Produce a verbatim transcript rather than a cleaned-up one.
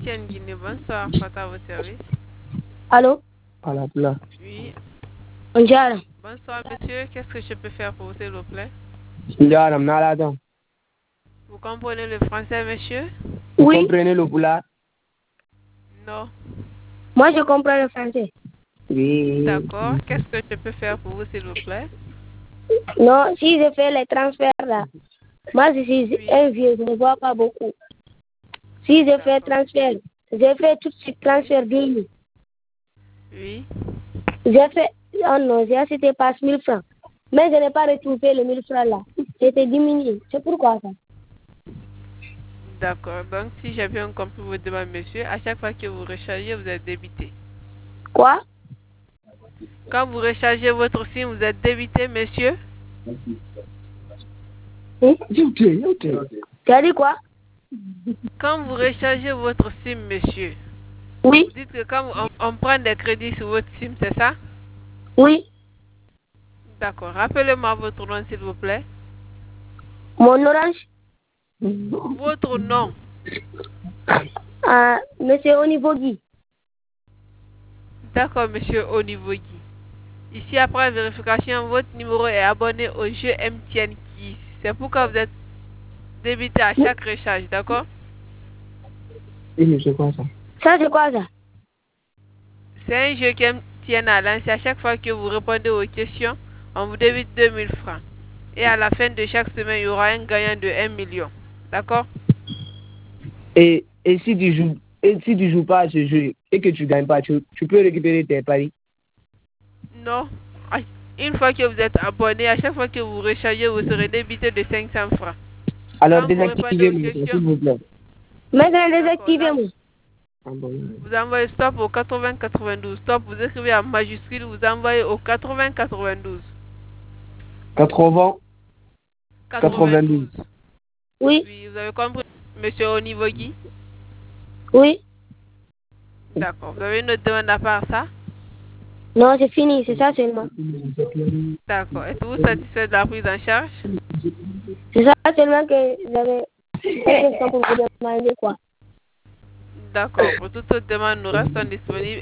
Etienne Guinée, bonsoir, Fata à votre service. Allô? Oui. Bonjour. Bonsoir, monsieur. Qu'est-ce que je peux faire pour vous, s'il vous plaît? Vous comprenez le français, monsieur? Oui. Vous comprenez le poulard? Non. Moi, je comprends le français. Oui. D'accord. Qu'est-ce que je peux faire pour vous, s'il vous plaît? Non, si je fais les transferts là, moi, je suis oui. un vieux, je ne vois pas beaucoup. Si je fais transfert, je fais tout de suite transfert d'une. Oui. J'ai fait, oh non, j'ai acheté pas mille francs. Mais je n'ai pas retrouvé les mille francs là. C'était diminué. C'est pourquoi ça? D'accord. Donc, si j'ai bien compris votre demande, monsieur, à chaque fois que vous rechargez, vous êtes débité. Quoi? Quand vous rechargez votre SIM, vous êtes débité, monsieur? Oui? Tu as dit quoi? Quand vous rechargez votre SIM, monsieur, oui. Vous dites que quand on, on prend des crédits sur votre SIM, c'est ça? Oui. D'accord. Rappelez-moi votre nom, s'il vous plaît. Mon orange? Votre nom? Ah, monsieur Onivogui. D'accord, monsieur Onivogui. Ici, après vérification, votre numéro est abonné au jeu M T N Keys. C'est pourquoi vous êtes débité à chaque recharge, d'accord? Oui, c'est quoi ça? Ça, c'est quoi ça? C'est un jeu qui M T N a lancé. À chaque fois que vous répondez aux questions, on vous débite deux mille francs. Et à la fin de chaque semaine, il y aura un gagnant de un million. D'accord? Et, et si tu joues et si tu joues pas à ce jeu et que tu gagnes pas, tu, tu peux récupérer tes paris? Non. Une fois que vous êtes abonné, à chaque fois que vous rechargez, vous serez débité de cinq cents francs. Alors désactivez-moi, s'il vous plaît. Maintenant, désactivez-moi. Vous envoyez stop au quatre-vingts quatre-vingt-douze. Stop, vous écrivez en majuscule, vous envoyez au quatre-vingts quatre-vingt-douze. quatre-vingts quatre-vingt-douze. Oui. Oui, vous avez compris, monsieur Onivogui? Oui. D'accord. Vous avez une autre demande à part ça? Non, c'est fini, c'est ça seulement. D'accord. Êtes-vous satisfait de la prise en charge? C'est ça seulement que j'avais une question pour vous demander quoi. D'accord. Pour toute autre demande, nous restons disponibles.